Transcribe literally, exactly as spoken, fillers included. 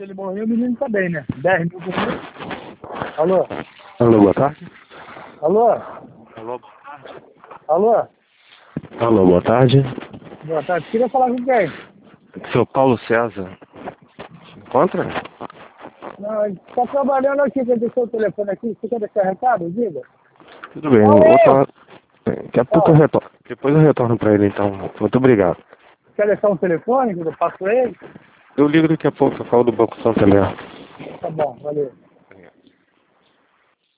Se ele morrer, o menino tá bem, né? dez mil por mês. Alô? Alô, boa tarde. Alô? Alô? Alô? Alô, boa tarde. Boa tarde. Queria falar com quem? Seu Paulo César. Se encontra? Não, ele tá trabalhando aqui, que deixou o telefone aqui. Você quer deixar recado? Diga. Tudo bem, eu vou falar. Daqui a pouco eu retorno. Depois eu retorno pra ele, então. Muito obrigado. Quer deixar um telefone que eu passo pra ele? Eu ligo daqui a pouco, eu falo do Banco Santander. Tá bom, valeu.